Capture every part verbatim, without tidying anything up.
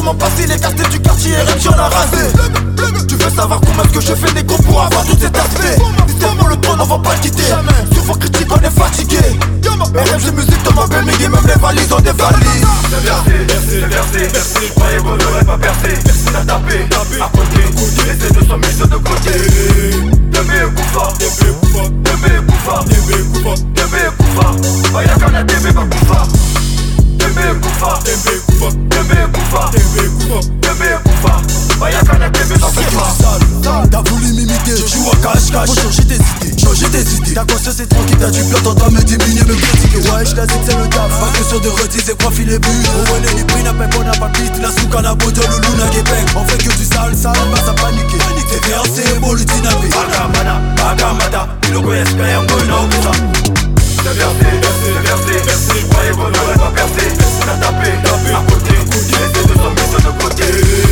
mon passé, les quartiers du quartier, R M J en a rasé. Tu veux savoir comment est-ce que je fais négro pour avoir tout cet aspect? Si c'est pour le trône, on va pas le quitter. Souvent critique, on est fatigué. R M J musique dans ma belle et même les valises ont des valises. C'est versé, c'est versé, merci. Croyez vous n'aurez pas percé. T'as tapé, à côté, laissez deux cent mille sur de côté. Débé Koufa, Débé Koufa, Débé Koufa, Débé Koufa, Débé Koufa. Vaya kana Débé Koufa. Débé Koufa, Débé Koufa, Débé Koufa, Débé Koufa, Débé Koufa. Vaya kana Débé Koufa. T'as voulu m'imiter, je joue à cache-cache. Faut changer tes idées, changer tes idées. Ta conscience est tranquille, t'as du plan, t'entends me diminuer, me critiquer. Ouais, je la zig, c'est le taf. Pas que sur de redis, c'est quoi filer but. On connaît les prix, n'a pas on n'a pas vite. La souka, la beauté, le luna, Québec. On fait que du sale, sale, bah ça paniquer. C'est versé, bon, le dynamique. Bagamana, bagamata, iloko espère, on connaît au ça. C'est versé, c'est versé, merci. Croyez vous n'aurez pas percé. T'as tapé, à côté, laissez deux cent mille sur de côté.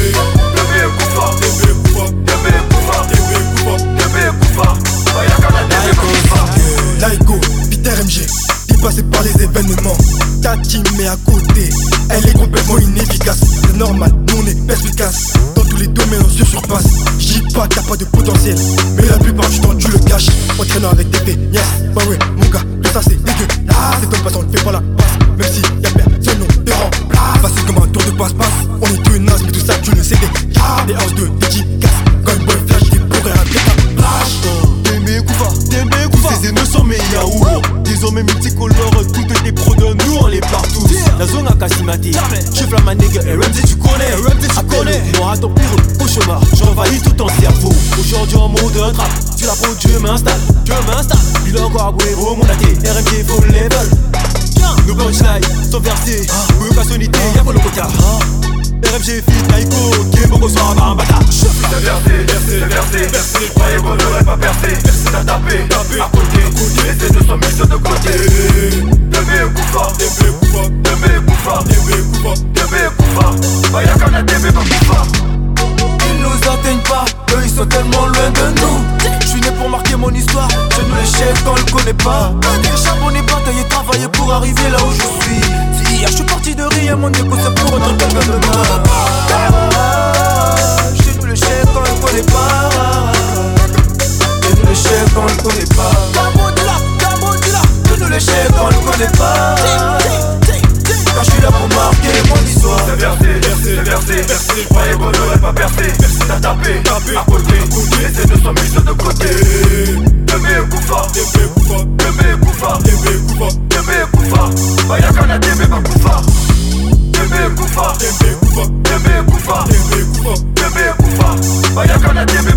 Débé Koufa, Débé Koufa, Débé Koufa, Débé Koufa, Débé Koufa. Vaya kana Débé Koufa. Laïko, Peter M G, dépassé par les événements. Ta team est à côté, elle est complètement inefficace. C'est normal, nous on est perspicace. Dans tous les domaines on se surpasse. J'dis pas que t'as pas de potentiel, mais la plupart du temps tu le caches. Entraînant avec tes pieds, yes, bah ouais mon gars, tout ça c'est dégueu. Là c'est ton passant, ne fais pas la passe. Même si y'a personne on te remplace. Facile comme un tour de passe-passe. On est deux nazes mais tout ça tu le sais. Des house de dédicace. Quand une boy flash, t'es pour un décapage. Débé Koufa, Débé Koufa. Ces ennemis sont mes yaourts. Désormais multicolores, toutes les pros de nous on les partout. La zone à Kassimati, je flamme ma nègre. R M Z tu connais, R M Z tu connais. Moi à ton pire cauchemar, j'envahis tout ton cerveau. Aujourd'hui en mode trap, tu la pro Dieu m'installe, Dieu m'installe. Il a encore aboué au mon athée, R M Z full level. Nos punchlines sont versés, pour qu'à soniter, y'a pas le quota. R M G fit Naiko, qui est beaucoup soir à Bambata. C'est versé, c'est versé, merci. Croyez vous n'aurez pas percé. T'as tapé, à côté, laissez deux cent mille sur de côté. Débé Koufa, Débé Koufa, Débé Koufa, Débé Koufa, Débé Koufa. Vaya kana Débé Koufa. Ils nous atteignent pas, eux ils sont tellement loin de nous. Je suis né pour marquer mon histoire, je nous l'échec on le connaît pas. J'ai charbonné, bataillé, travaillé pour arriver là où je suis. Si hier je suis parti de rien, mon écho c'est pour autant quelqu'un de moi. Chez nous l'échec on le connaît pas. Chez nous l'échec on le connaît pas. Gamodila, Gamodila. Chez nous l'échec on le connaît pas. Quand je suis là pour marquer mon histoire. C'est versé, c'est versé, merci. Croyez vous n'aurez pas percé. T'as tapé, à côté, laissez deux cent mille sur de côté. Débé Koufa, Débé Koufa, Débé Koufa, Débé Koufa, Débé Koufa. Vaya kana Débé Koufa. Débé Koufa, Débé Koufa, Débé Koufa, Débé Koufa, Débé Koufa. Vaya kana Débé